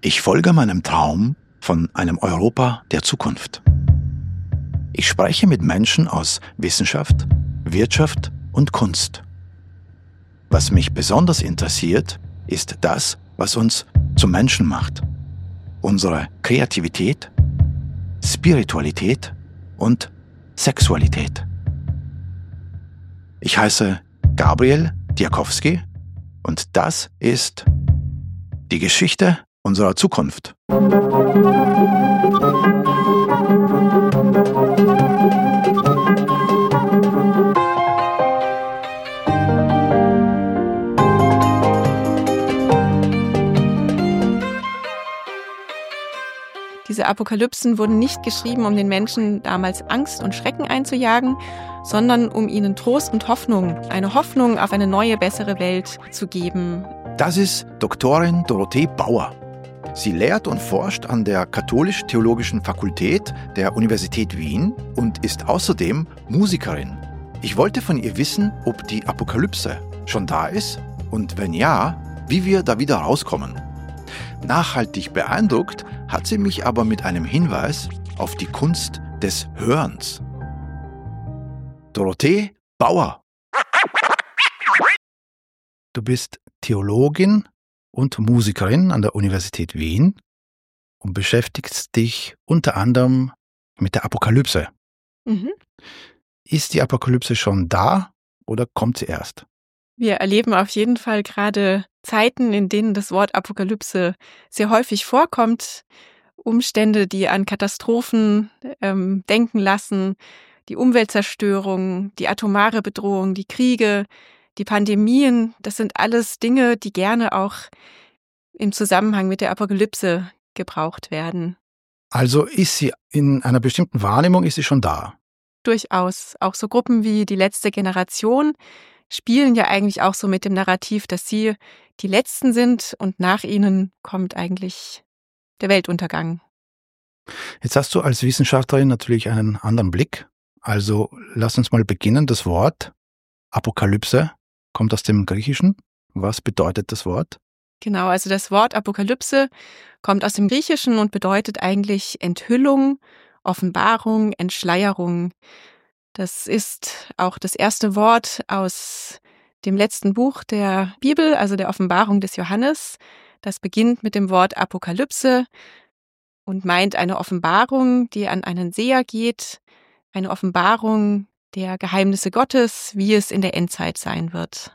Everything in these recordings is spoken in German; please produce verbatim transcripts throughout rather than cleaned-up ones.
Ich folge meinem Traum von einem Europa der Zukunft. Ich spreche mit Menschen aus Wissenschaft, Wirtschaft und Kunst. Was mich besonders interessiert, ist das, was uns zum Menschen macht. Unsere Kreativität, Spiritualität und Sexualität. Ich heiße Gabriel Diakowski und das ist die Geschichte unserer Zukunft. Diese Apokalypsen wurden nicht geschrieben, um den Menschen damals Angst und Schrecken einzujagen, sondern um ihnen Trost und Hoffnung, eine Hoffnung auf eine neue, bessere Welt zu geben. Das ist Doktorin Dorothee Bauer. Sie lehrt und forscht an der Katholisch-Theologischen Fakultät der Universität Wien und ist außerdem Musikerin. Ich wollte von ihr wissen, ob die Apokalypse schon da ist und wenn ja, wie wir da wieder rauskommen. Nachhaltig beeindruckt hat sie mich aber mit einem Hinweis auf die Kunst des Hörens. Dorothee Bauer. Du bist Theologin und Musikerin an der Universität Wien und beschäftigst dich unter anderem mit der Apokalypse. Mhm. Ist die Apokalypse schon da oder kommt sie erst? Wir erleben auf jeden Fall gerade Zeiten, in denen das Wort Apokalypse sehr häufig vorkommt. Umstände, die an Katastrophen ähm, denken lassen, die Umweltzerstörung, die atomare Bedrohung, die Kriege, die Pandemien, das sind alles Dinge, die gerne auch im Zusammenhang mit der Apokalypse gebraucht werden. Also ist sie in einer bestimmten Wahrnehmung, ist sie schon da? Durchaus. Auch so Gruppen wie die letzte Generation spielen ja eigentlich auch so mit dem Narrativ, dass sie die Letzten sind und nach ihnen kommt eigentlich der Weltuntergang. Jetzt hast du als Wissenschaftlerin natürlich einen anderen Blick. Also lass uns mal beginnen. Das Wort Apokalypse kommt aus dem Griechischen. Was bedeutet das Wort? Genau, also das Wort Apokalypse kommt aus dem Griechischen und bedeutet eigentlich Enthüllung, Offenbarung, Entschleierung. Das ist auch das erste Wort aus dem letzten Buch der Bibel, also der Offenbarung des Johannes. Das beginnt mit dem Wort Apokalypse und meint eine Offenbarung, die an einen Seher geht, eine Offenbarung der Geheimnisse Gottes, wie es in der Endzeit sein wird.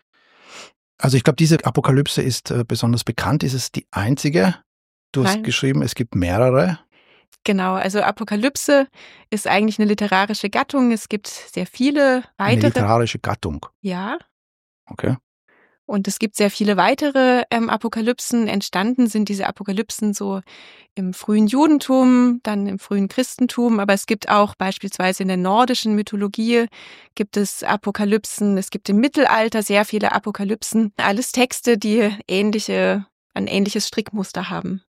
Also ich glaube, diese Apokalypse ist äh, besonders bekannt. Ist es die einzige? Du hast Nein. geschrieben, es gibt mehrere. Genau, also Apokalypse ist eigentlich eine literarische Gattung. Es gibt sehr viele weitere. Eine literarische Gattung. Ja. Okay. Und es gibt sehr viele weitere ähm, Apokalypsen. Entstanden sind diese Apokalypsen so im frühen Judentum, dann im frühen Christentum. Aber es gibt auch beispielsweise in der nordischen Mythologie gibt es Apokalypsen. Es gibt im Mittelalter sehr viele Apokalypsen. Alles Texte, die ähnliche, ein ähnliches Strickmuster haben.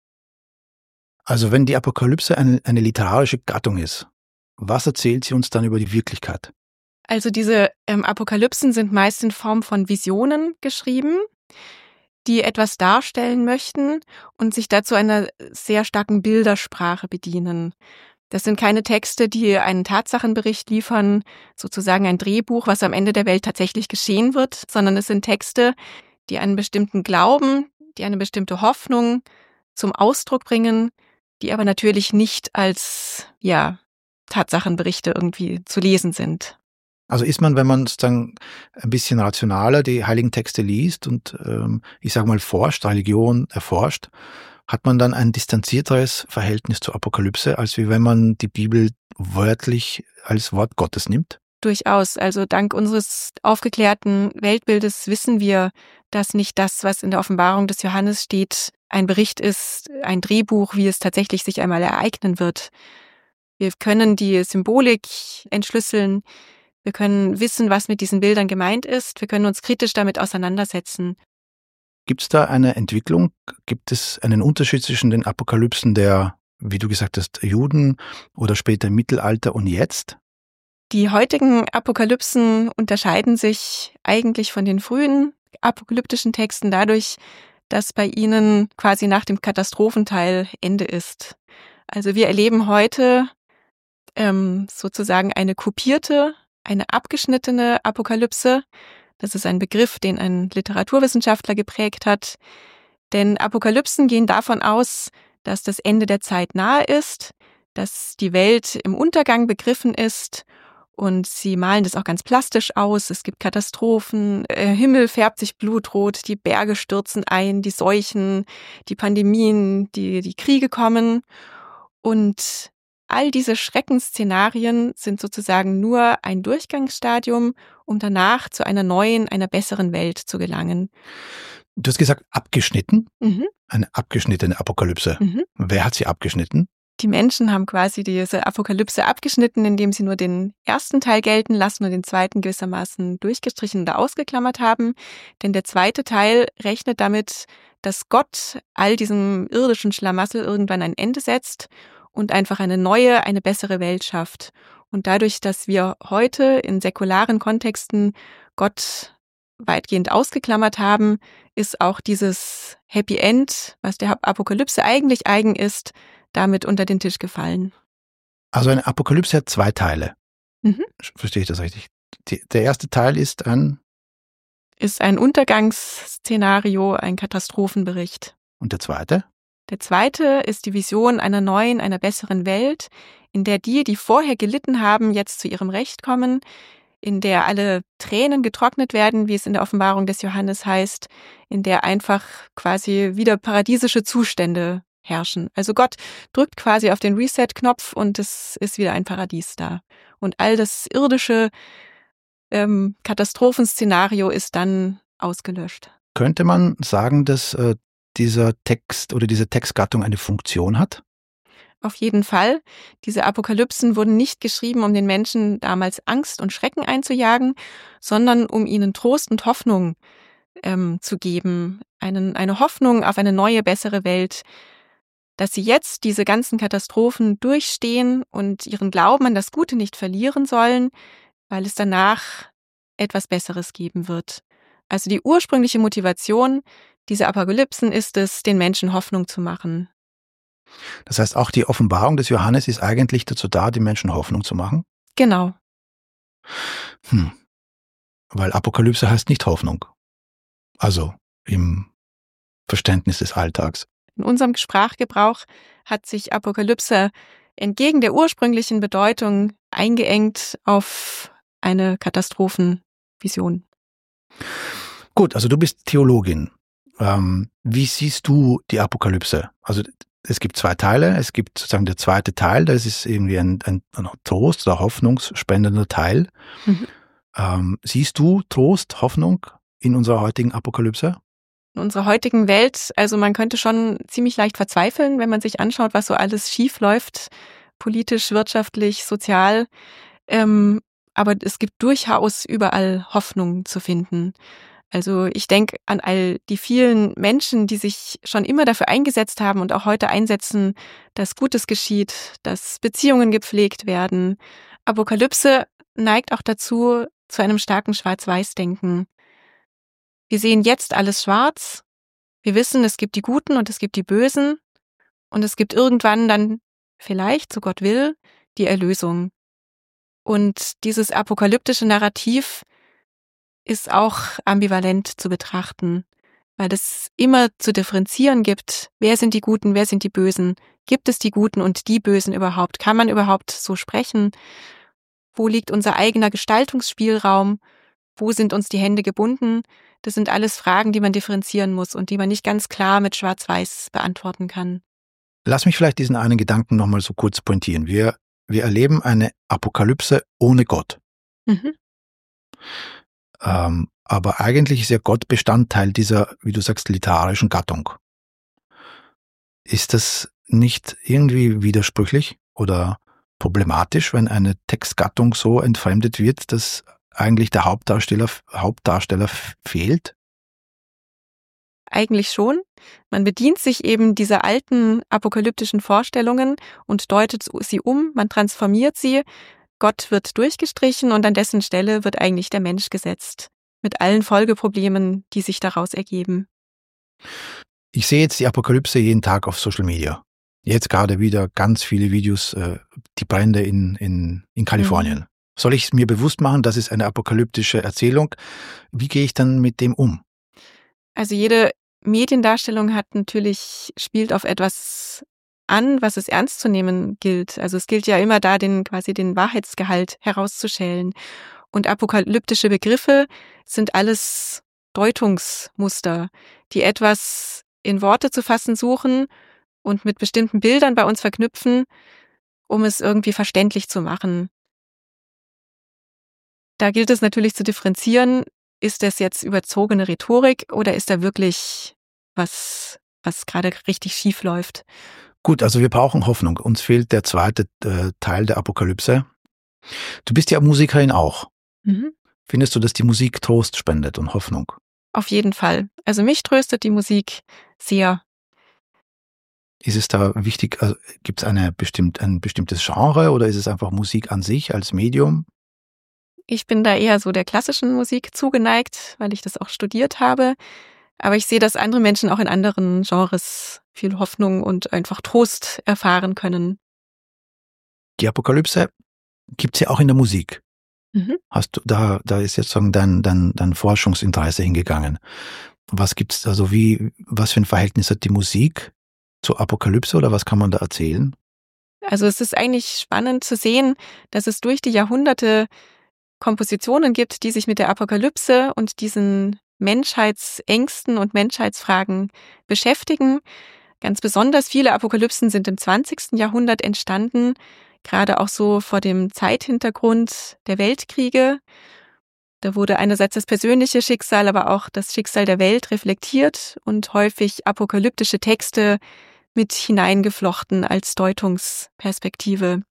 Also wenn die Apokalypse eine, eine literarische Gattung ist, was erzählt sie uns dann über die Wirklichkeit? Also diese ähm, Apokalypsen sind meist in Form von Visionen geschrieben, die etwas darstellen möchten und sich dazu einer sehr starken Bildersprache bedienen. Das sind keine Texte, die einen Tatsachenbericht liefern, sozusagen ein Drehbuch, was am Ende der Welt tatsächlich geschehen wird, sondern es sind Texte, die einen bestimmten Glauben, die eine bestimmte Hoffnung zum Ausdruck bringen, die aber natürlich nicht als ja Tatsachenberichte irgendwie zu lesen sind. Also ist man, wenn man sozusagen ein bisschen rationaler die heiligen Texte liest und ähm, ich sage mal forscht, Religion erforscht, hat man dann ein distanzierteres Verhältnis zur Apokalypse, als wie wenn man die Bibel wörtlich als Wort Gottes nimmt? Durchaus. Also dank unseres aufgeklärten Weltbildes wissen wir, dass nicht das, was in der Offenbarung des Johannes steht, ein Bericht ist, ein Drehbuch, wie es tatsächlich sich einmal ereignen wird. Wir können die Symbolik entschlüsseln. Wir können wissen, was mit diesen Bildern gemeint ist. Wir können uns kritisch damit auseinandersetzen. Gibt es da eine Entwicklung? Gibt es einen Unterschied zwischen den Apokalypsen der, wie du gesagt hast, Juden oder später im Mittelalter und jetzt? Die heutigen Apokalypsen unterscheiden sich eigentlich von den frühen apokalyptischen Texten dadurch, dass bei ihnen quasi nach dem Katastrophenteil Ende ist. Also wir erleben heute ähm, sozusagen eine kopierte, eine abgeschnittene Apokalypse. Das ist ein Begriff, den ein Literaturwissenschaftler geprägt hat. Denn Apokalypsen gehen davon aus, dass das Ende der Zeit nahe ist, dass die Welt im Untergang begriffen ist. Und sie malen das auch ganz plastisch aus. Es gibt Katastrophen, äh, Himmel färbt sich blutrot, die Berge stürzen ein, die Seuchen, die Pandemien, die, die Kriege kommen. Und all diese Schreckensszenarien sind sozusagen nur ein Durchgangsstadium, um danach zu einer neuen, einer besseren Welt zu gelangen. Du hast gesagt, abgeschnitten? Mhm. Eine abgeschnittene Apokalypse. Mhm. Wer hat sie abgeschnitten? Die Menschen haben quasi diese Apokalypse abgeschnitten, indem sie nur den ersten Teil gelten lassen und den zweiten gewissermaßen durchgestrichen oder ausgeklammert haben. Denn der zweite Teil rechnet damit, dass Gott all diesem irdischen Schlamassel irgendwann ein Ende setzt und einfach eine neue, eine bessere Welt schafft. Und dadurch, dass wir heute in säkularen Kontexten Gott weitgehend ausgeklammert haben, ist auch dieses Happy End, was der Apokalypse eigentlich eigen ist, damit unter den Tisch gefallen. Also eine Apokalypse hat zwei Teile. Mhm. Verstehe ich das richtig? Die, der erste Teil ist ein... Ist ein Untergangsszenario, ein Katastrophenbericht. Und der zweite? Der zweite ist die Vision einer neuen, einer besseren Welt, in der die, die vorher gelitten haben, jetzt zu ihrem Recht kommen, in der alle Tränen getrocknet werden, wie es in der Offenbarung des Johannes heißt, in der einfach quasi wieder paradiesische Zustände herrschen. Also Gott drückt quasi auf den Reset-Knopf und es ist wieder ein Paradies da. Und all das irdische ähm, Katastrophenszenario ist dann ausgelöscht. Könnte man sagen, dass äh, dieser Text oder diese Textgattung eine Funktion hat? Auf jeden Fall. Diese Apokalypsen wurden nicht geschrieben, um den Menschen damals Angst und Schrecken einzujagen, sondern um ihnen Trost und Hoffnung ähm, zu geben. Einen, eine Hoffnung auf eine neue, bessere Welt. Dass sie jetzt diese ganzen Katastrophen durchstehen und ihren Glauben an das Gute nicht verlieren sollen, weil es danach etwas Besseres geben wird. Also die ursprüngliche Motivation dieser Apokalypsen ist es, den Menschen Hoffnung zu machen. Das heißt, auch die Offenbarung des Johannes ist eigentlich dazu da, den Menschen Hoffnung zu machen? Genau. Hm. Weil Apokalypse heißt nicht Hoffnung. Also im Verständnis des Alltags. In unserem Sprachgebrauch hat sich Apokalypse entgegen der ursprünglichen Bedeutung eingeengt auf eine Katastrophenvision. Gut, also du bist Theologin. Ähm, wie siehst du die Apokalypse? Also es gibt zwei Teile. Es gibt sozusagen der zweite Teil, das ist irgendwie ein, ein, ein Trost- oder hoffnungsspendender Teil. Mhm. Ähm, siehst du Trost, Hoffnung in unserer heutigen Apokalypse? In unserer heutigen Welt, also man könnte schon ziemlich leicht verzweifeln, wenn man sich anschaut, was so alles schief läuft, politisch, wirtschaftlich, sozial. Ähm, aber es gibt durchaus überall Hoffnung zu finden. Also ich denke an all die vielen Menschen, die sich schon immer dafür eingesetzt haben und auch heute einsetzen, dass Gutes geschieht, dass Beziehungen gepflegt werden. Apokalypse neigt auch dazu, zu einem starken Schwarz-Weiß-Denken. Wir sehen jetzt alles schwarz. Wir wissen, es gibt die Guten und es gibt die Bösen. Und es gibt irgendwann dann, vielleicht, so Gott will, die Erlösung. Und dieses apokalyptische Narrativ ist auch ambivalent zu betrachten, weil es immer zu differenzieren gibt, wer sind die Guten, wer sind die Bösen, gibt es die Guten und die Bösen überhaupt, kann man überhaupt so sprechen, wo liegt unser eigener Gestaltungsspielraum, wo sind uns die Hände gebunden, das sind alles Fragen, die man differenzieren muss und die man nicht ganz klar mit Schwarz-Weiß beantworten kann. Lass mich vielleicht diesen einen Gedanken nochmal so kurz pointieren. Wir, wir erleben eine Apokalypse ohne Gott. Mhm. Ähm, aber eigentlich ist ja Gott Bestandteil dieser, wie du sagst, literarischen Gattung. Ist das nicht irgendwie widersprüchlich oder problematisch, wenn eine Textgattung so entfremdet wird, dass eigentlich der Hauptdarsteller, Hauptdarsteller fehlt? Eigentlich schon. Man bedient sich eben dieser alten apokalyptischen Vorstellungen und deutet sie um, man transformiert sie. Gott wird durchgestrichen und an dessen Stelle wird eigentlich der Mensch gesetzt. Mit allen Folgeproblemen, die sich daraus ergeben. Ich sehe jetzt die Apokalypse jeden Tag auf Social Media. Jetzt gerade wieder ganz viele Videos, äh, die Brände in, in, in Kalifornien. Mhm. Soll ich es mir bewusst machen, das ist eine apokalyptische Erzählung? Wie gehe ich dann mit dem um? Also jede Mediendarstellung hat natürlich, spielt auf etwas an, was es ernst zu nehmen gilt. Also es gilt ja immer da, den quasi den Wahrheitsgehalt herauszuschälen. Und apokalyptische Begriffe sind alles Deutungsmuster, die etwas in Worte zu fassen suchen und mit bestimmten Bildern bei uns verknüpfen, um es irgendwie verständlich zu machen. Da gilt es natürlich zu differenzieren, ist das jetzt überzogene Rhetorik oder ist da wirklich was, was gerade richtig schief läuft? Gut, also wir brauchen Hoffnung. Uns fehlt der zweite äh, Teil der Apokalypse. Du bist ja Musikerin auch. Mhm. Findest du, dass die Musik Trost spendet und Hoffnung? Auf jeden Fall. Also mich tröstet die Musik sehr. Ist es da wichtig, also gibt es eine bestimmt, ein bestimmtes Genre oder ist es einfach Musik an sich als Medium? Ich bin da eher so der klassischen Musik zugeneigt, weil ich das auch studiert habe. Aber ich sehe, dass andere Menschen auch in anderen Genres viel Hoffnung und einfach Trost erfahren können. Die Apokalypse gibt es ja auch in der Musik. Mhm. Hast du, da, da ist jetzt sozusagen dein, dein, dein Forschungsinteresse hingegangen. Was gibt's, also wie, was für ein Verhältnis hat die Musik zur Apokalypse oder was kann man da erzählen? Also es ist eigentlich spannend zu sehen, dass es durch die Jahrhunderte Kompositionen gibt, die sich mit der Apokalypse und diesen Menschheitsängsten und Menschheitsfragen beschäftigen. Ganz besonders viele Apokalypsen sind im zwanzigsten Jahrhundert entstanden, gerade auch so vor dem Zeithintergrund der Weltkriege. Da wurde einerseits das persönliche Schicksal, aber auch das Schicksal der Welt reflektiert und häufig apokalyptische Texte mit hineingeflochten als Deutungsperspektive.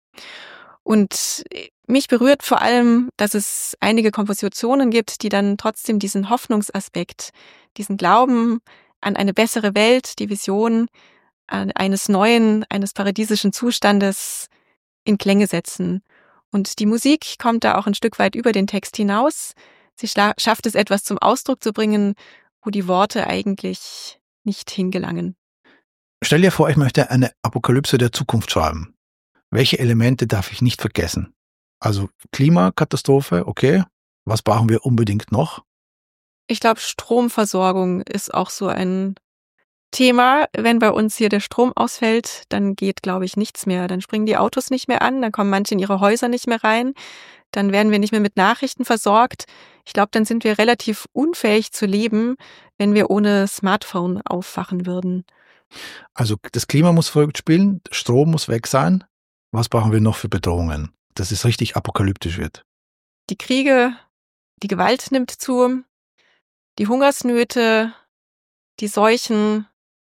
Und mich berührt vor allem, dass es einige Kompositionen gibt, die dann trotzdem diesen Hoffnungsaspekt, diesen Glauben an eine bessere Welt, die Vision eines neuen, eines paradiesischen Zustandes in Klänge setzen. Und die Musik kommt da auch ein Stück weit über den Text hinaus. Sie schla- schafft es, etwas zum Ausdruck zu bringen, wo die Worte eigentlich nicht hingelangen. Stell dir vor, ich möchte eine Apokalypse der Zukunft schreiben. Welche Elemente darf ich nicht vergessen? Also Klimakatastrophe, okay. Was brauchen wir unbedingt noch? Ich glaube, Stromversorgung ist auch so ein Thema. Wenn bei uns hier der Strom ausfällt, dann geht, glaube ich, nichts mehr. Dann springen die Autos nicht mehr an, dann kommen manche in ihre Häuser nicht mehr rein. Dann werden wir nicht mehr mit Nachrichten versorgt. Ich glaube, dann sind wir relativ unfähig zu leben, wenn wir ohne Smartphone aufwachen würden. Also das Klima muss verrückt spielen, Strom muss weg sein. Was brauchen wir noch für Bedrohungen, dass es richtig apokalyptisch wird? Die Kriege, die Gewalt nimmt zu, die Hungersnöte, die Seuchen.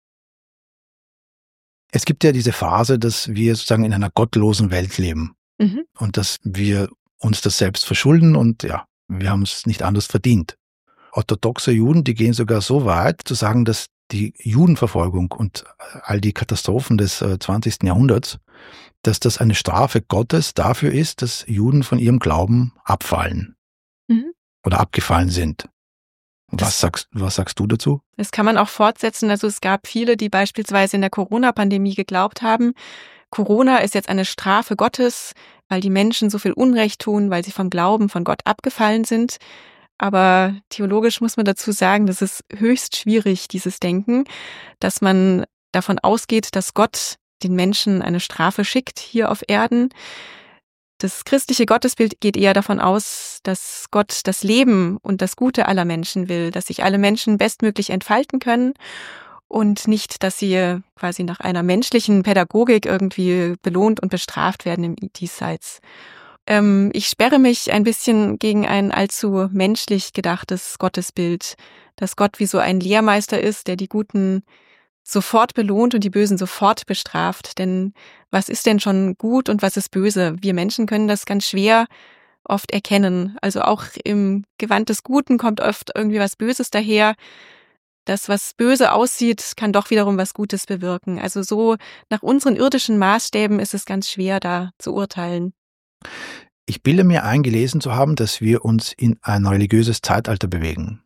Es gibt ja diese Phase, dass wir sozusagen in einer gottlosen Welt leben. Mhm. Und dass wir uns das selbst verschulden und ja, wir haben es nicht anders verdient. Orthodoxe Juden, die gehen sogar so weit zu sagen, dass die Judenverfolgung und all die Katastrophen des zwanzigsten Jahrhunderts, dass das eine Strafe Gottes dafür ist, dass Juden von ihrem Glauben abfallen mhm. oder abgefallen sind. Was sagst, was sagst du dazu? Das kann man auch fortsetzen. Also es gab viele, die beispielsweise in der Corona-Pandemie geglaubt haben, Corona ist jetzt eine Strafe Gottes, weil die Menschen so viel Unrecht tun, weil sie vom Glauben von Gott abgefallen sind. Aber theologisch muss man dazu sagen, das ist höchst schwierig, dieses Denken, dass man davon ausgeht, dass Gott den Menschen eine Strafe schickt hier auf Erden. Das christliche Gottesbild geht eher davon aus, dass Gott das Leben und das Gute aller Menschen will, dass sich alle Menschen bestmöglich entfalten können und nicht, dass sie quasi nach einer menschlichen Pädagogik irgendwie belohnt und bestraft werden im Diesseits. Ähm, ich sperre mich ein bisschen gegen ein allzu menschlich gedachtes Gottesbild, dass Gott wie so ein Lehrmeister ist, der die Guten sofort belohnt und die Bösen sofort bestraft. Denn was ist denn schon gut und was ist böse? Wir Menschen können das ganz schwer oft erkennen. Also auch im Gewand des Guten kommt oft irgendwie was Böses daher. Das, was böse aussieht, kann doch wiederum was Gutes bewirken. Also so nach unseren irdischen Maßstäben ist es ganz schwer, da zu urteilen. Ich bilde mir ein, gelesen zu haben, dass wir uns in ein religiöses Zeitalter bewegen.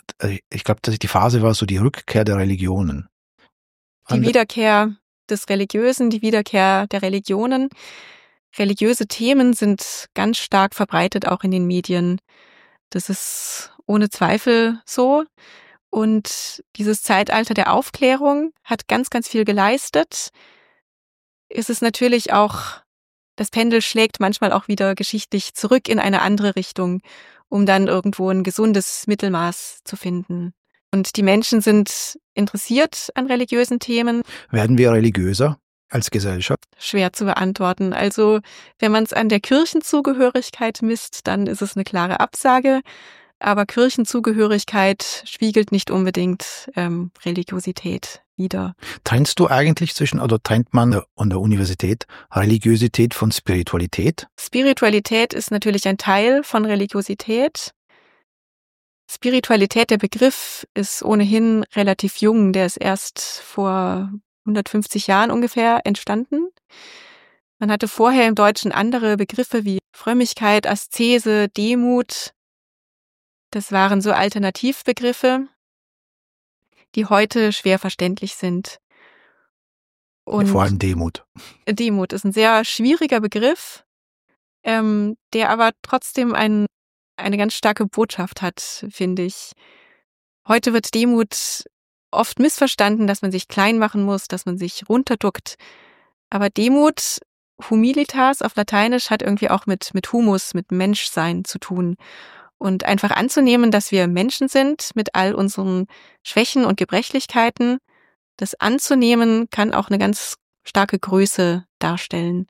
ich glaube, dass die Phase war so die Rückkehr der Religionen. Die Wiederkehr des Religiösen, die Wiederkehr der Religionen. Religiöse Themen sind ganz stark verbreitet, auch in den Medien. Das ist ohne Zweifel so. Und dieses Zeitalter der Aufklärung hat ganz, ganz viel geleistet. Es ist natürlich auch, das Pendel schlägt manchmal auch wieder geschichtlich zurück in eine andere Richtung, um dann irgendwo ein gesundes Mittelmaß zu finden. Und die Menschen sind interessiert an religiösen Themen. Werden wir religiöser als Gesellschaft? Schwer zu beantworten. Also wenn man es an der Kirchenzugehörigkeit misst, dann ist es eine klare Absage. Aber Kirchenzugehörigkeit spiegelt nicht unbedingt ähm, Religiosität wider. Trennst du eigentlich zwischen, oder trennt man an der Universität Religiosität von Spiritualität? Spiritualität ist natürlich ein Teil von Religiosität. Spiritualität, der Begriff, ist ohnehin relativ jung. Der ist erst vor hundertfünfzig Jahren ungefähr entstanden. Man hatte vorher im Deutschen andere Begriffe wie Frömmigkeit, Aszese, Demut. Das waren so Alternativbegriffe, die heute schwer verständlich sind. Und vor allem Demut. Demut ist ein sehr schwieriger Begriff, ähm, der aber trotzdem ein, eine ganz starke Botschaft hat, finde ich. Heute wird Demut oft missverstanden, dass man sich klein machen muss, dass man sich runterduckt. Aber Demut, Humilitas auf Lateinisch, hat irgendwie auch mit, mit Humus, mit Menschsein zu tun. Und einfach anzunehmen, dass wir Menschen sind mit all unseren Schwächen und Gebrechlichkeiten, das anzunehmen, kann auch eine ganz starke Größe darstellen.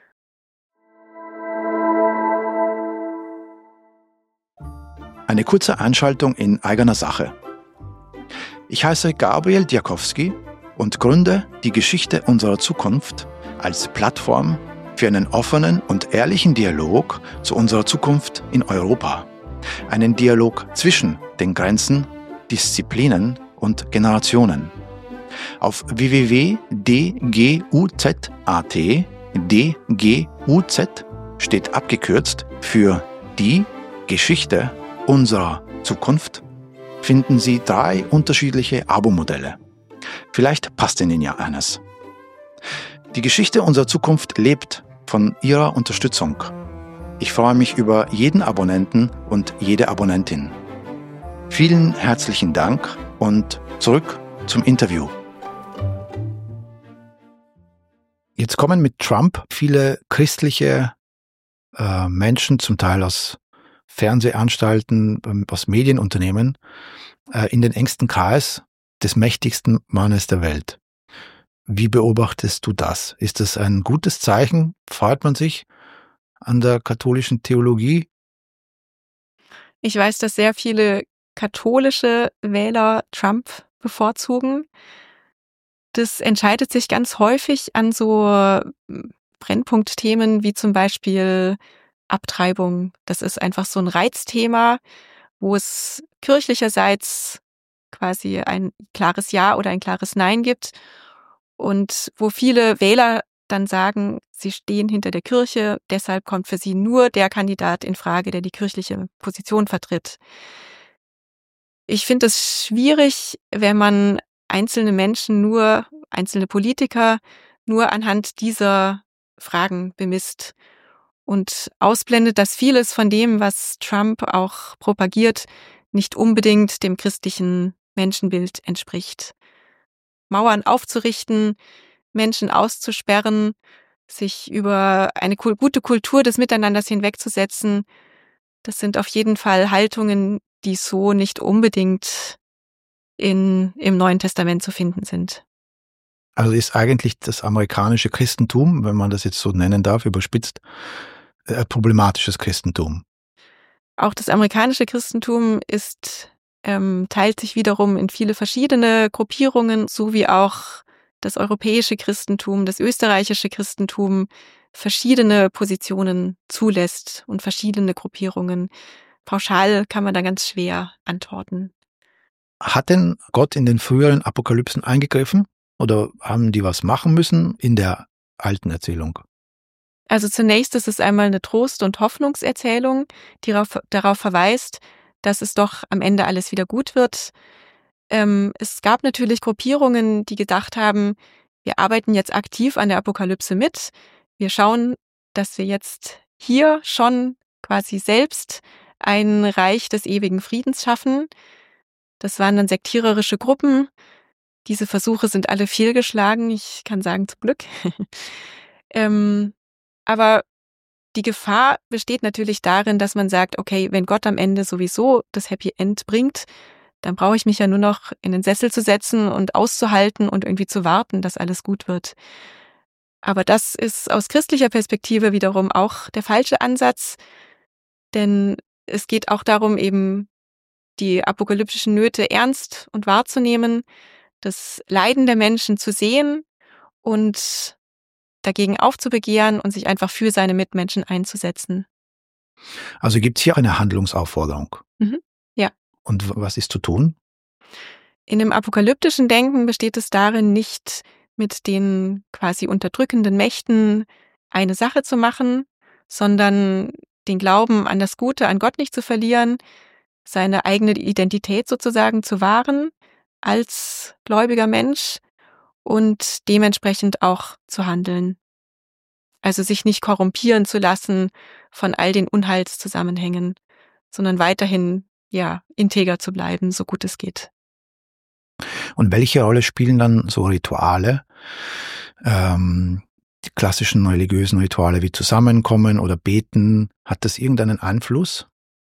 Eine kurze Einschaltung in eigener Sache. Ich heiße Gabriel Diakowski und gründe die Geschichte unserer Zukunft als Plattform für einen offenen und ehrlichen Dialog zu unserer Zukunft in Europa. Einen Dialog zwischen den Grenzen, Disziplinen und Generationen. Auf w w w punkt d g u z punkt a t, D G U Z steht abgekürzt für die Geschichte unserer Zukunft, finden Sie drei unterschiedliche Abo-Modelle. Vielleicht passt Ihnen ja eines. Die Geschichte unserer Zukunft lebt von Ihrer Unterstützung. Ich freue mich über jeden Abonnenten und jede Abonnentin. Vielen herzlichen Dank und zurück zum Interview. Jetzt kommen mit Trump viele christliche äh, Menschen, zum Teil aus Fernsehanstalten, ähm, aus Medienunternehmen, äh, in den engsten Kreis des mächtigsten Mannes der Welt. Wie beobachtest du das? Ist das ein gutes Zeichen? Freut man sich an der katholischen Theologie? Ich weiß, dass sehr viele katholische Wähler Trump bevorzugen. Das entscheidet sich ganz häufig an so Brennpunktthemen wie zum Beispiel Abtreibung. Das ist einfach so ein Reizthema, wo es kirchlicherseits quasi ein klares Ja oder ein klares Nein gibt und wo viele Wähler dann sagen, sie stehen hinter der Kirche, deshalb kommt für sie nur der Kandidat in Frage, der die kirchliche Position vertritt. Ich finde es schwierig, wenn man einzelne Menschen nur, einzelne Politiker nur anhand dieser Fragen bemisst und ausblendet, dass vieles von dem, was Trump auch propagiert, nicht unbedingt dem christlichen Menschenbild entspricht. Mauern aufzurichten, Menschen auszusperren, sich über eine gute Kultur des Miteinanders hinwegzusetzen, das sind auf jeden Fall Haltungen, die so nicht unbedingt in, im Neuen Testament zu finden sind. Also ist eigentlich das amerikanische Christentum, wenn man das jetzt so nennen darf, überspitzt, ein problematisches Christentum? Auch das amerikanische Christentum ist, ähm, teilt sich wiederum in viele verschiedene Gruppierungen, so wie auch das europäische Christentum, das österreichische Christentum verschiedene Positionen zulässt und verschiedene Gruppierungen. Pauschal kann man da ganz schwer antworten. Hat denn Gott in den früheren Apokalypsen eingegriffen oder haben die was machen müssen in der alten Erzählung? Also zunächst ist es einmal eine Trost- und Hoffnungserzählung, die darauf, darauf verweist, dass es doch am Ende alles wieder gut wird. Ähm, es gab natürlich Gruppierungen, die gedacht haben, wir arbeiten jetzt aktiv an der Apokalypse mit. Wir schauen, dass wir jetzt hier schon quasi selbst ein Reich des ewigen Friedens schaffen. Das waren dann sektiererische Gruppen. Diese Versuche sind alle fehlgeschlagen. Ich kann sagen, zum Glück. ähm, aber die Gefahr besteht natürlich darin, dass man sagt, okay, wenn Gott am Ende sowieso das Happy End bringt, dann brauche ich mich ja nur noch in den Sessel zu setzen und auszuhalten und irgendwie zu warten, dass alles gut wird. Aber das ist aus christlicher Perspektive wiederum auch der falsche Ansatz, denn es geht auch darum, eben die apokalyptischen Nöte ernst und wahrzunehmen, das Leiden der Menschen zu sehen und dagegen aufzubegehren und sich einfach für seine Mitmenschen einzusetzen. Also gibt es hier eine Handlungsaufforderung. Mhm. Ja. Und was ist zu tun? In dem apokalyptischen Denken besteht es darin, nicht mit den quasi unterdrückenden Mächten eine Sache zu machen, sondern den Glauben an das Gute, an Gott nicht zu verlieren, seine eigene Identität sozusagen zu wahren als gläubiger Mensch und dementsprechend auch zu handeln. Also sich nicht korrumpieren zu lassen von all den Unheilszusammenhängen, sondern weiterhin, ja, integer zu bleiben, so gut es geht. Und welche Rolle spielen dann so Rituale, ähm, die klassischen religiösen Rituale wie Zusammenkommen oder Beten? Hat das irgendeinen Einfluss?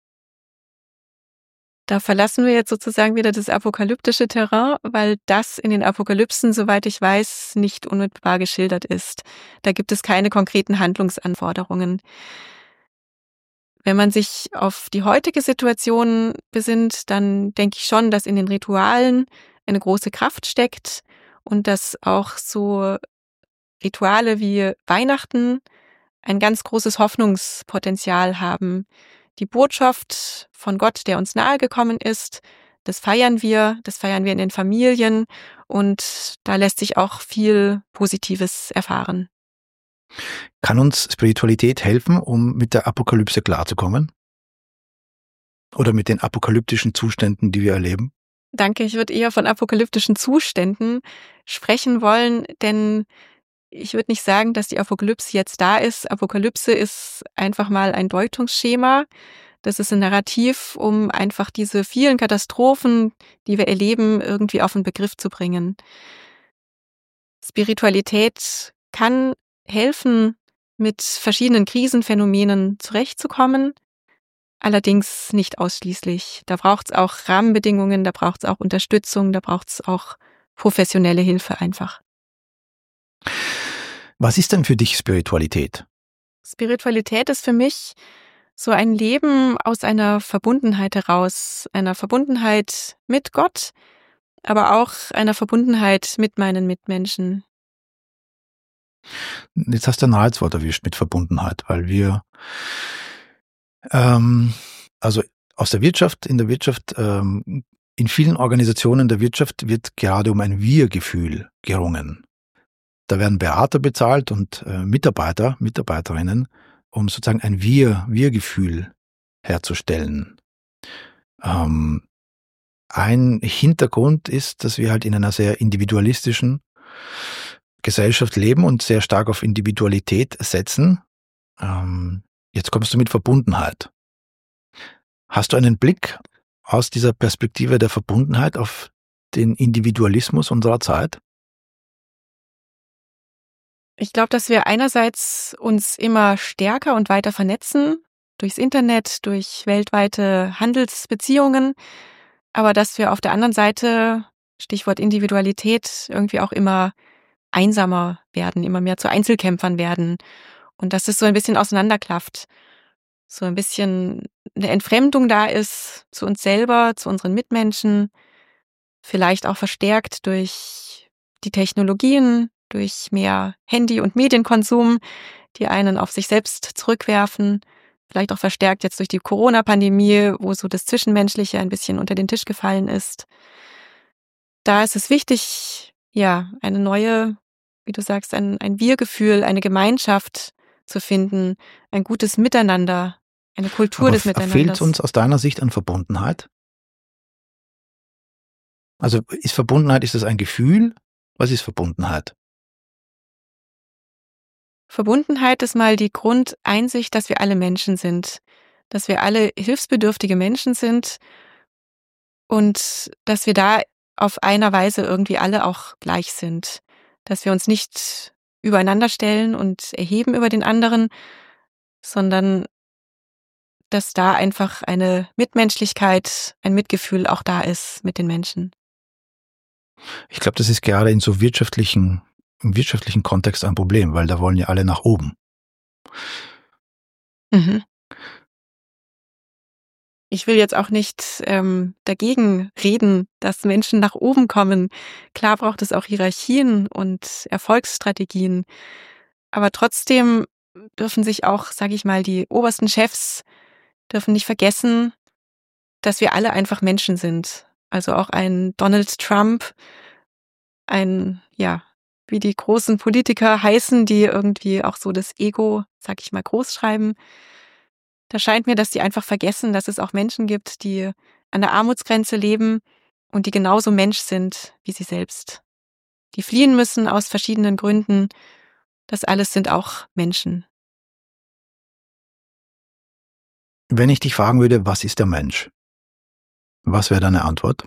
Da verlassen wir jetzt sozusagen wieder das apokalyptische Terrain, weil das in den Apokalypsen, soweit ich weiß, nicht unmittelbar geschildert ist. Da gibt es keine konkreten Handlungsanforderungen. Wenn man sich auf die heutige Situation besinnt, dann denke ich schon, dass in den Ritualen eine große Kraft steckt und dass auch so Rituale wie Weihnachten ein ganz großes Hoffnungspotenzial haben. Die Botschaft von Gott, der uns nahegekommen ist, das feiern wir, das feiern wir in den Familien und da lässt sich auch viel Positives erfahren. Kann uns Spiritualität helfen, um mit der Apokalypse klarzukommen? Oder mit den apokalyptischen Zuständen, die wir erleben? Danke, ich würde eher von apokalyptischen Zuständen sprechen wollen, denn ich würde nicht sagen, dass die Apokalypse jetzt da ist. Apokalypse ist einfach mal ein Deutungsschema. Das ist ein Narrativ, um einfach diese vielen Katastrophen, die wir erleben, irgendwie auf den Begriff zu bringen. Spiritualität kann helfen, mit verschiedenen Krisenphänomenen zurechtzukommen, allerdings nicht ausschließlich. Da braucht es auch Rahmenbedingungen, da braucht es auch Unterstützung, da braucht es auch professionelle Hilfe einfach. Was ist denn für dich Spiritualität? Spiritualität ist für mich so ein Leben aus einer Verbundenheit heraus, einer Verbundenheit mit Gott, aber auch einer Verbundenheit mit meinen Mitmenschen. Jetzt hast du ein Reizwort erwischt mit Verbundenheit, weil wir, ähm, also aus der Wirtschaft, in der Wirtschaft, ähm, in vielen Organisationen der Wirtschaft wird gerade um ein Wir-Gefühl gerungen. Da werden Berater bezahlt und äh, Mitarbeiter, Mitarbeiterinnen, um sozusagen ein Wir, Wir-Gefühl herzustellen. Ähm, ein Hintergrund ist, dass wir halt in einer sehr individualistischen Gesellschaft leben und sehr stark auf Individualität setzen. Ähm, jetzt kommst du mit Verbundenheit. Hast du einen Blick aus dieser Perspektive der Verbundenheit auf den Individualismus unserer Zeit? Ich glaube, dass wir einerseits uns immer stärker und weiter vernetzen, durchs Internet, durch weltweite Handelsbeziehungen, aber dass wir auf der anderen Seite, Stichwort Individualität, irgendwie auch immer einsamer werden, immer mehr zu Einzelkämpfern werden und dass es so ein bisschen auseinanderklafft, so ein bisschen eine Entfremdung da ist zu uns selber, zu unseren Mitmenschen, vielleicht auch verstärkt durch die Technologien, durch mehr Handy- und Medienkonsum, die einen auf sich selbst zurückwerfen, vielleicht auch verstärkt jetzt durch die Corona-Pandemie, wo so das Zwischenmenschliche ein bisschen unter den Tisch gefallen ist. Da ist es wichtig, ja, eine neue, wie du sagst, ein, ein Wir-Gefühl, eine Gemeinschaft zu finden, ein gutes Miteinander eine Kultur Aber des fehlt Miteinanders. uns aus deiner Sicht an Verbundenheit? Also ist Verbundenheit, ist das ein Gefühl? Was ist Verbundenheit? Verbundenheit ist mal die Grundeinsicht, dass wir alle Menschen sind, dass wir alle hilfsbedürftige Menschen sind und dass wir da auf einer Weise irgendwie alle auch gleich sind, dass wir uns nicht übereinander stellen und erheben über den anderen, sondern dass da einfach eine Mitmenschlichkeit, ein Mitgefühl auch da ist mit den Menschen. Ich glaube, das ist gerade in so wirtschaftlichen, im wirtschaftlichen Kontext ein Problem, weil da wollen ja alle nach oben. Mhm. Ich will jetzt auch nicht ähm, dagegen reden, dass Menschen nach oben kommen. Klar braucht es auch Hierarchien und Erfolgsstrategien. Aber trotzdem dürfen sich auch, sage ich mal, die obersten Chefs dürfen nicht vergessen, dass wir alle einfach Menschen sind. Also auch ein Donald Trump, ein, ja, wie die großen Politiker heißen, die irgendwie auch so das Ego, sag ich mal, groß schreiben. Da scheint mir, dass die einfach vergessen, dass es auch Menschen gibt, die an der Armutsgrenze leben und die genauso Mensch sind wie sie selbst. Die fliehen müssen aus verschiedenen Gründen. Das alles sind auch Menschen. Wenn ich dich fragen würde, was ist der Mensch? Was wäre deine Antwort?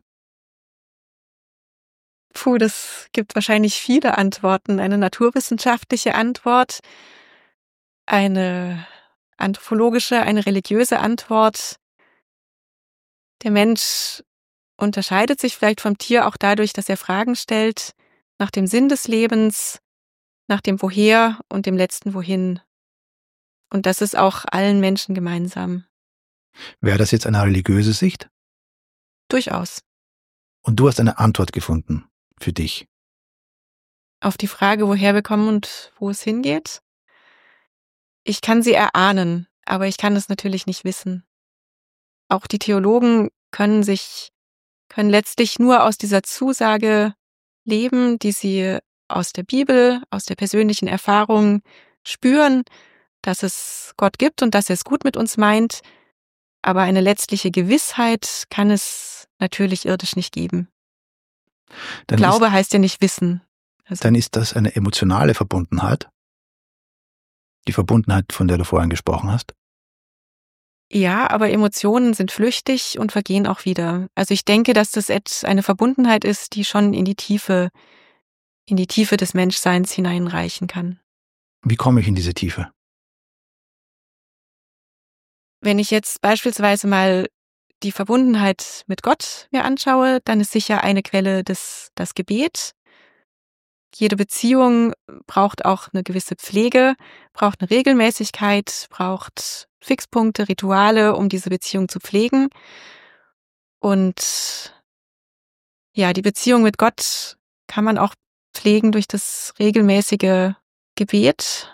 Puh, das gibt wahrscheinlich viele Antworten. Eine naturwissenschaftliche Antwort, eine anthropologische, eine religiöse Antwort. Der Mensch unterscheidet sich vielleicht vom Tier auch dadurch, dass er Fragen stellt nach dem Sinn des Lebens, nach dem Woher und dem letzten Wohin. Und das ist auch allen Menschen gemeinsam. Wäre das jetzt eine religiöse Sicht? Durchaus. Und du hast eine Antwort gefunden für dich. Auf die Frage, woher wir kommen und wo es hingeht? Ich kann sie erahnen, aber ich kann es natürlich nicht wissen. Auch die Theologen können sich, können letztlich nur aus dieser Zusage leben, die sie aus der Bibel, aus der persönlichen Erfahrung spüren, dass es Gott gibt und dass er es gut mit uns meint. Aber eine letztliche Gewissheit kann es natürlich irdisch nicht geben. Dann Glaube ist, heißt ja nicht Wissen. Also, dann ist das eine emotionale Verbundenheit. Die Verbundenheit, von der du vorhin gesprochen hast. ja, aber Emotionen sind flüchtig und vergehen auch wieder. Also ich denke, dass das eine Verbundenheit ist, die schon in die Tiefe, in die Tiefe des Menschseins hineinreichen kann. Wie komme ich in diese Tiefe? Wenn ich jetzt beispielsweise mal die Verbundenheit mit Gott mir anschaue, dann ist sicher eine Quelle des, das Gebet. Jede Beziehung braucht auch eine gewisse Pflege, braucht eine Regelmäßigkeit, braucht Fixpunkte, Rituale, um diese Beziehung zu pflegen. Und ja, die Beziehung mit Gott kann man auch pflegen durch das regelmäßige Gebet.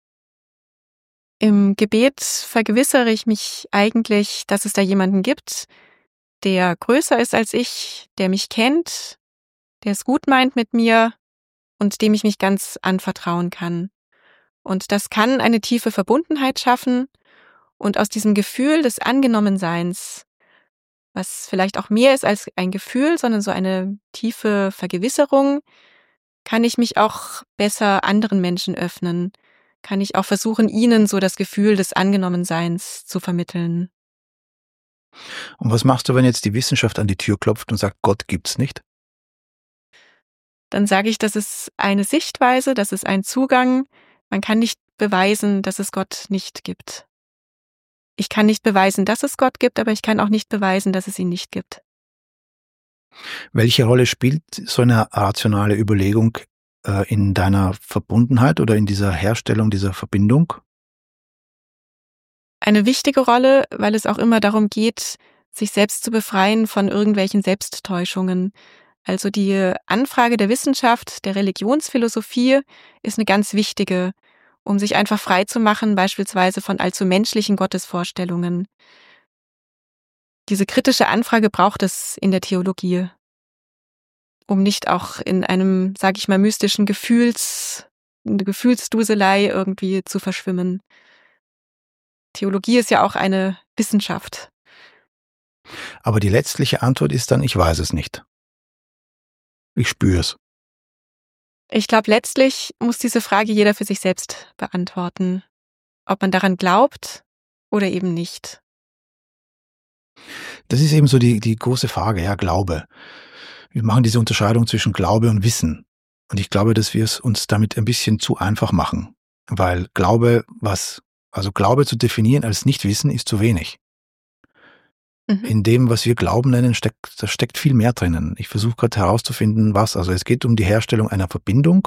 Im Gebet vergewissere ich mich eigentlich, dass es da jemanden gibt, der größer ist als ich, der mich kennt, der es gut meint mit mir und dem ich mich ganz anvertrauen kann. Und das kann eine tiefe Verbundenheit schaffen und aus diesem Gefühl des Angenommenseins, was vielleicht auch mehr ist als ein Gefühl, sondern so eine tiefe Vergewisserung, kann ich mich auch besser anderen Menschen öffnen, kann ich auch versuchen, ihnen so das Gefühl des Angenommenseins zu vermitteln. Und was machst du, wenn jetzt die Wissenschaft an die Tür klopft und sagt, Gott gibt's nicht? Dann sage ich, das ist eine Sichtweise, das ist ein Zugang. Man kann nicht beweisen, dass es Gott nicht gibt. Ich kann nicht beweisen, dass es Gott gibt, aber ich kann auch nicht beweisen, dass es ihn nicht gibt. Welche Rolle spielt so eine rationale Überlegung äh, in deiner Verbundenheit oder in dieser Herstellung dieser Verbindung? Eine wichtige Rolle, weil es auch immer darum geht, sich selbst zu befreien von irgendwelchen Selbsttäuschungen. Also die Anfrage der Wissenschaft, der Religionsphilosophie ist eine ganz wichtige, um sich einfach frei zu machen, beispielsweise von allzu menschlichen Gottesvorstellungen. Diese kritische Anfrage braucht es in der Theologie, um nicht auch in einem, sag ich mal, mystischen Gefühls, eine Gefühlsduselei irgendwie zu verschwimmen. Theologie ist ja auch eine Wissenschaft. Aber die letztliche Antwort ist dann, ich weiß es nicht. Ich spüre es. Ich glaube, letztlich muss diese Frage jeder für sich selbst beantworten, ob man daran glaubt oder eben nicht. Das ist eben so die, die große Frage, ja, Glaube. Wir machen diese Unterscheidung zwischen Glaube und Wissen. Und ich glaube, dass wir es uns damit ein bisschen zu einfach machen. Weil Glaube, was, also Glaube zu definieren als Nichtwissen ist zu wenig. Mhm. In dem, was wir Glauben nennen, steckt, da steckt viel mehr drinnen. Ich versuche gerade herauszufinden, was. Also es geht um die Herstellung einer Verbindung.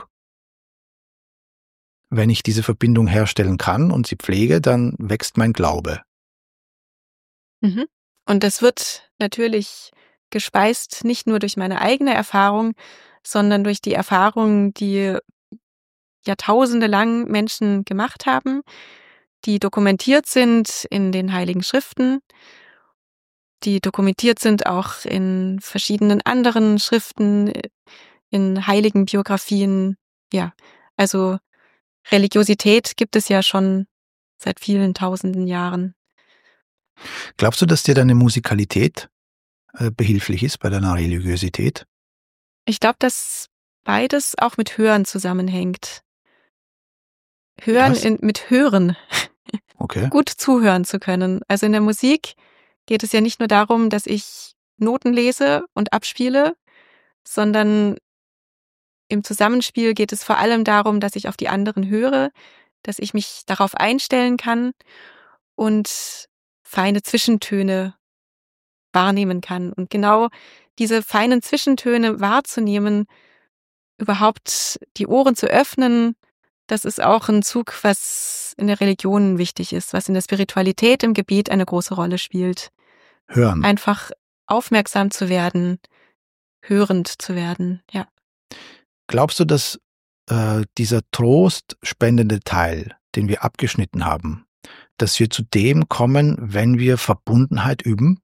Wenn ich diese Verbindung herstellen kann und sie pflege, dann wächst mein Glaube. Mhm. Und das wird natürlich gespeist nicht nur durch meine eigene Erfahrung, sondern durch die Erfahrungen, die Jahrtausende lang Menschen gemacht haben, die dokumentiert sind in den Heiligen Schriften, die dokumentiert sind auch in verschiedenen anderen Schriften, in heiligen Biografien. Ja, also Religiosität gibt es ja schon seit vielen tausenden Jahren. Glaubst du, dass dir deine Musikalität äh, behilflich ist bei deiner Religiosität? Ich glaube, dass beides auch mit Hören zusammenhängt. Hören Was? in, mit Hören. Okay. Gut zuhören zu können. Also in der Musik geht es ja nicht nur darum, dass ich Noten lese und abspiele, sondern im Zusammenspiel geht es vor allem darum, dass ich auf die anderen höre, dass ich mich darauf einstellen kann und feine Zwischentöne wahrnehmen kann. Und genau diese feinen Zwischentöne wahrzunehmen, überhaupt die Ohren zu öffnen, das ist auch ein Zug, was in der Religion wichtig ist, was in der Spiritualität im Gebet eine große Rolle spielt. Hören. Einfach aufmerksam zu werden, hörend zu werden, ja. Glaubst du, dass äh, dieser trostspendende Teil, den wir abgeschnitten haben, dass wir zu dem kommen, wenn wir Verbundenheit üben?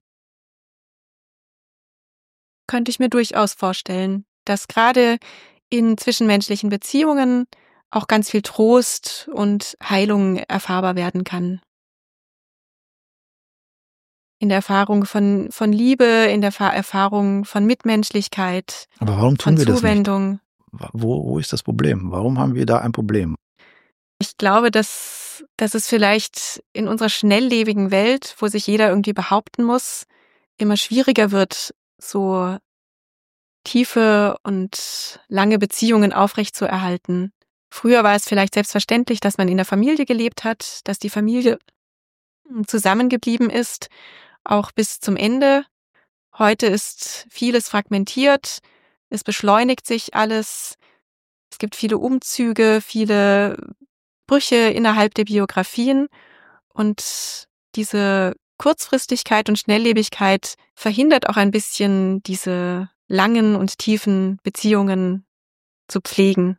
Könnte ich mir durchaus vorstellen, dass gerade in zwischenmenschlichen Beziehungen auch ganz viel Trost und Heilung erfahrbar werden kann. In der Erfahrung von, von Liebe, in der Erfahrung von Mitmenschlichkeit, Aber warum tun von wir das nicht? Zuwendung. Wo, wo ist das Problem? Warum haben wir da ein Problem? Ich glaube, dass, dass es vielleicht in unserer schnelllebigen Welt, wo sich jeder irgendwie behaupten muss, immer schwieriger wird, so tiefe und lange Beziehungen aufrechtzuerhalten. Früher war es vielleicht selbstverständlich, dass man in der Familie gelebt hat, dass die Familie zusammengeblieben ist, auch bis zum Ende. Heute ist vieles fragmentiert, es beschleunigt sich alles, es gibt viele Umzüge, viele Brüche innerhalb der Biografien und diese Kurzfristigkeit und Schnelllebigkeit verhindert auch ein bisschen diese langen und tiefen Beziehungen zu pflegen.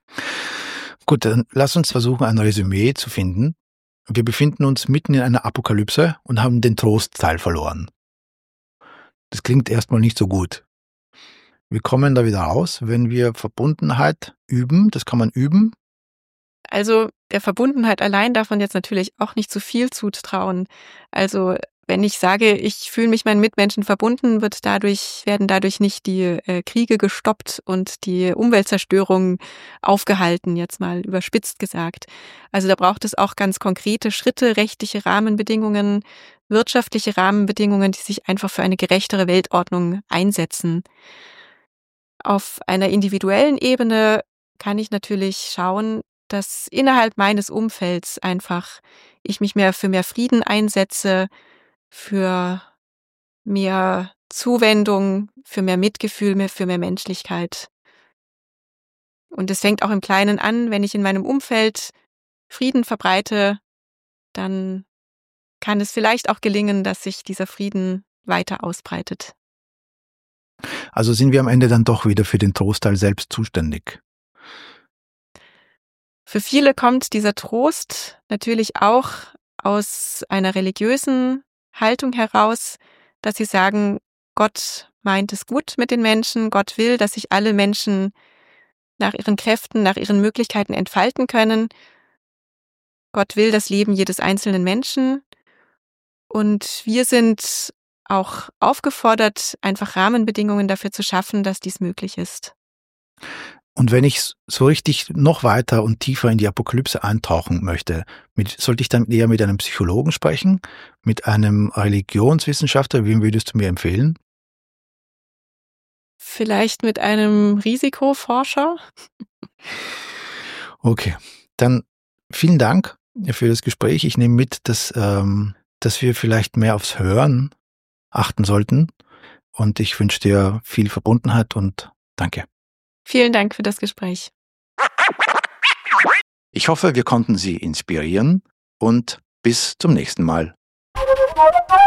Gut, dann lass uns versuchen, ein Resümee zu finden. Wir befinden uns mitten in einer Apokalypse und haben den Trostteil verloren. Das klingt erstmal nicht so gut. Wir kommen da wieder raus, wenn wir Verbundenheit üben. Das kann man üben. Also der Verbundenheit allein darf man jetzt natürlich auch nicht zu viel zutrauen. Also wenn ich sage, ich fühle mich meinen Mitmenschen verbunden, wird dadurch, werden dadurch nicht die äh, Kriege gestoppt und die Umweltzerstörung aufgehalten, jetzt mal überspitzt gesagt. Also da braucht es auch ganz konkrete Schritte, rechtliche Rahmenbedingungen, wirtschaftliche Rahmenbedingungen, die sich einfach für eine gerechtere Weltordnung einsetzen. Auf einer individuellen Ebene kann ich natürlich schauen, dass innerhalb meines Umfelds einfach ich mich mehr für mehr Frieden einsetze, für mehr Zuwendung, für mehr Mitgefühl, mehr für mehr Menschlichkeit. Und es fängt auch im Kleinen an, wenn ich in meinem Umfeld Frieden verbreite, dann kann es vielleicht auch gelingen, dass sich dieser Frieden weiter ausbreitet. Also sind wir am Ende dann doch wieder für den Trostteil selbst zuständig. Für viele kommt dieser Trost natürlich auch aus einer religiösen Haltung heraus, dass sie sagen, Gott meint es gut mit den Menschen, Gott will, dass sich alle Menschen nach ihren Kräften, nach ihren Möglichkeiten entfalten können. Gott will das Leben jedes einzelnen Menschen Und wir sind auch aufgefordert, einfach Rahmenbedingungen dafür zu schaffen, dass dies möglich ist. Und wenn ich so richtig noch weiter und tiefer in die Apokalypse eintauchen möchte, mit, sollte ich dann eher mit einem Psychologen sprechen, mit einem Religionswissenschaftler, wem würdest du mir empfehlen? Vielleicht mit einem Risikoforscher? Okay, dann vielen Dank für das Gespräch. Ich nehme mit, dass, ähm, dass wir vielleicht mehr aufs Hören achten sollten. Und ich wünsche dir viel Verbundenheit und danke. Vielen Dank für das Gespräch. Ich hoffe, wir konnten Sie inspirieren und bis zum nächsten Mal.